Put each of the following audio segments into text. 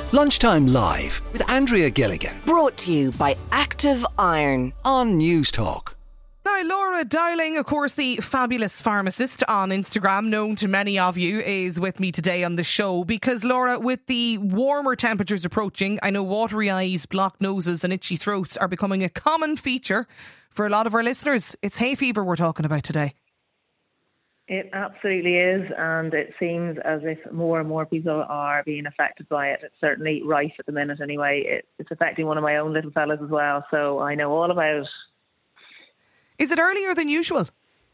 Lunchtime Live with Andrea Gilligan Brought to you by Active Iron on News Talk. Now, Laura Dowling, of course, the fabulous pharmacist on Instagram, known to many of you, is with me today on the show because, Laura, with the warmer temperatures approaching, I know watery eyes, blocked noses and itchy throats are becoming a common feature for a lot of our listeners. It's hay fever we're talking about today. It absolutely is, and it seems as if more and more people are being affected by it. It's certainly rife at the minute anyway. It's affecting one of my own little fellas as well, so I know all about it. Is it earlier than usual?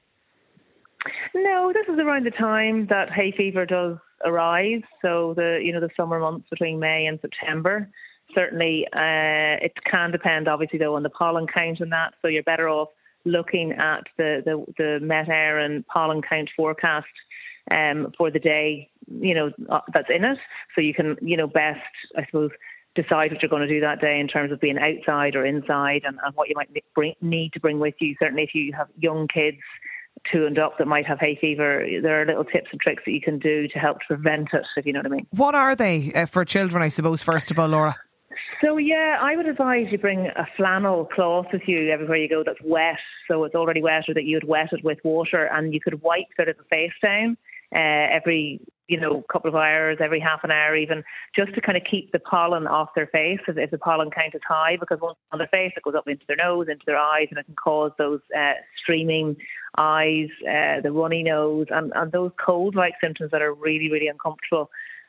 No, this is around the time that hay fever does arise. So the summer months between May and September. Certainly, it can depend, obviously, though, on the pollen count and that. So you're better off looking at the Met Éireann pollen count forecast for the day, that's in it. So you can, best, I suppose, decide what you're going to do that day in terms of being outside or inside and what you might need to bring with you. Certainly if you have young kids 2 and up that might have hay fever, there are little tips and tricks that you can do to help prevent it, if you know what I mean. What are they for children, I suppose, first of all, Laura? So, I would advise you bring a flannel cloth with you everywhere you go that's wet. So it's already wet, or that you'd wet it with water, and you could wipe sort of the face down every couple of hours, every half an hour even, just to kind of keep the pollen off their face if the pollen count is high, because once on their face it goes up into their nose, into their eyes, and it can cause those streaming eyes, the runny nose, and those cold-like symptoms that are really, really uncomfortable.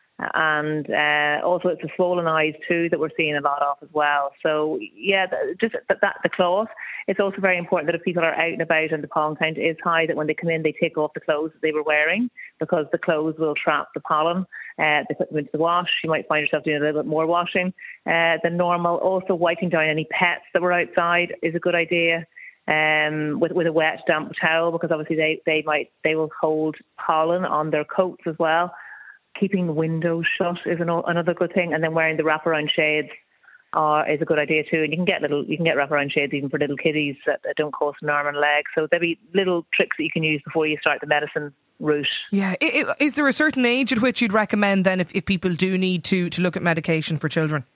And also it's the swollen eyes too that we're seeing a lot of as well. So just the cloth. It's also very important that if people are out and about and the pollen count is high, that when they come in they take off the clothes that they were wearing, because the clothes will trap the pollen. They put them into the wash. You might find yourself doing a little bit more washing than normal. Also wiping down any pets that were outside is a good idea. With a wet damp towel, because obviously they will hold pollen on their coats as well. Keeping the windows shut is another good thing, and then wearing the wraparound shades is a good idea too. And you can get wraparound shades even for little kiddies that don't cost an arm and a leg. So there'll be little tricks that you can use before you start the medicine route. Yeah, is there a certain age at which you'd recommend then if people do need to look at medication for children?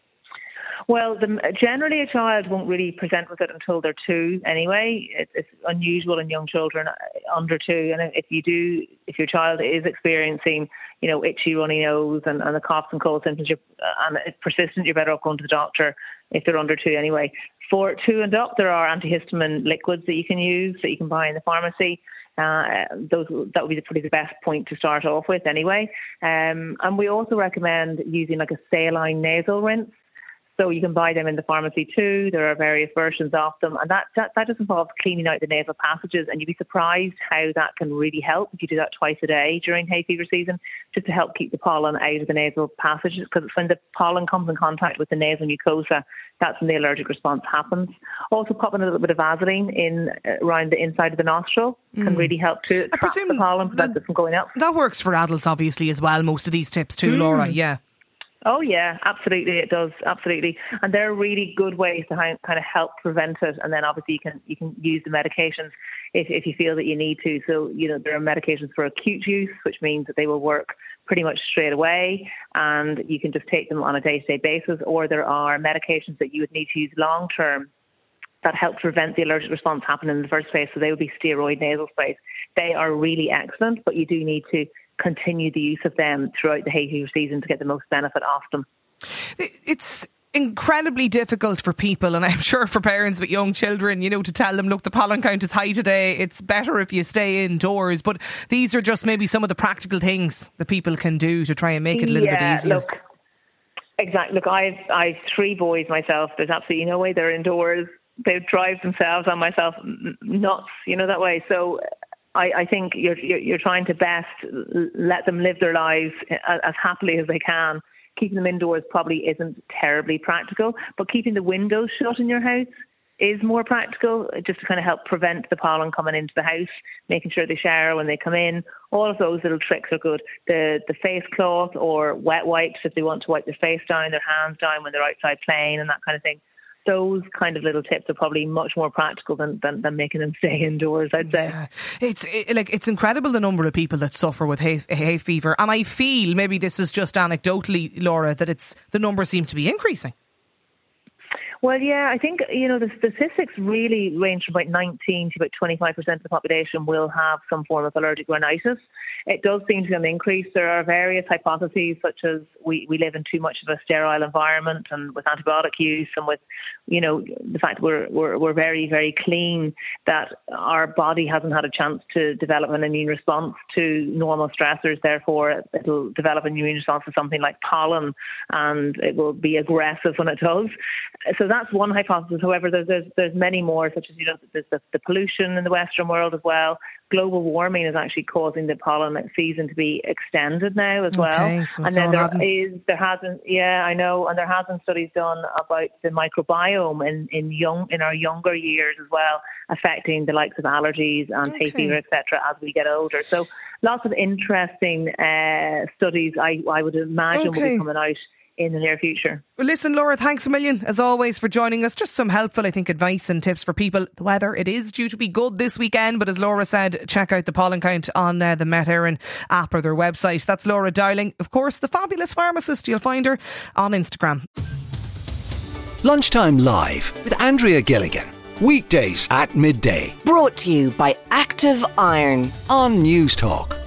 Well, generally a child won't really present with it until they're 2 anyway. It's unusual in young children under 2. And if your child is experiencing, itchy, runny nose and the coughs and cold symptoms, and it's persistent, you're better off going to the doctor if they're under 2 anyway. For 2 and up, there are antihistamine liquids that you can use, that you can buy in the pharmacy. That would be probably the best point to start off with anyway. And we also recommend using like a saline nasal rinse. So you can buy them in the pharmacy too. There are various versions of them, and that just involves cleaning out the nasal passages, and you'd be surprised how that can really help if you do that twice a day during hay fever season, just to help keep the pollen out of the nasal passages, because it's when the pollen comes in contact with the nasal mucosa, that's when the allergic response happens. Also popping a little bit of Vaseline in around the inside of the nostril can really help to trap the pollen, prevent it from going up. That works for adults obviously as well, most of these tips too, Laura, yeah. Oh yeah, absolutely, it does, absolutely, and they're really good ways to kind of help prevent it. And then obviously you can use the medications if you feel that you need to. So there are medications for acute use, which means that they will work pretty much straight away, and you can just take them on a day-to-day basis. Or there are medications that you would need to use long term that help prevent the allergic response happening in the first place. So they would be steroid nasal sprays. They are really excellent, but you do need to continue the use of them throughout the hay fever season to get the most benefit off them. It's incredibly difficult for people, and I'm sure for parents with young children, to tell them, look, the pollen count is high today, it's better if you stay indoors. But these are just maybe some of the practical things that people can do to try and make it a little bit easier. Exactly. Look, I've 3 boys myself. There's absolutely no way they're indoors. They drive themselves and myself nuts, that way. So I think you're trying to best let them live their lives as happily as they can. Keeping them indoors probably isn't terribly practical, but keeping the windows shut in your house is more practical, just to kind of help prevent the pollen coming into the house, making sure they shower when they come in. All of those little tricks are good. The face cloth or wet wipes if they want to wipe their face down, their hands down when they're outside playing and that kind of thing. those kind of little tips are probably much more practical than making them stay indoors, I'd say. Yeah. It's incredible the number of people that suffer with hay fever, and I feel, maybe this is just anecdotally, Laura, that the numbers seem to be increasing. Well, yeah, I think, the statistics really range from about 19 to about 25% of the population will have some form of allergic rhinitis. It does seem to be an increase. There are various hypotheses, such as we live in too much of a sterile environment, and with antibiotic use, and with, the fact we're very, very clean, that our body hasn't had a chance to develop an immune response to normal stressors. Therefore, it'll develop an immune response to something like pollen, and it will be aggressive when it does. So that's one hypothesis. However, there's many more, such as there's the pollution in the Western world as well. Global warming is actually causing the pollen season to be extended now as well. Okay, so and then there has been studies done about the microbiome in our younger years as well, affecting the likes of allergies and hay fever, etc., as we get older. So lots of interesting studies I would imagine will be coming out in the near future. Well, listen, Laura, thanks a million as always for joining us. Just some helpful, I think, advice and tips for people. The weather, it is due to be good this weekend, but as Laura said, check out the pollen count on the Met Éireann app or their website. That's Laura Dowling, of course, the fabulous pharmacist. You'll find her on Instagram. Lunchtime Live with Andrea Gilligan. Weekdays at midday Brought to you by Active Iron. on News Talk.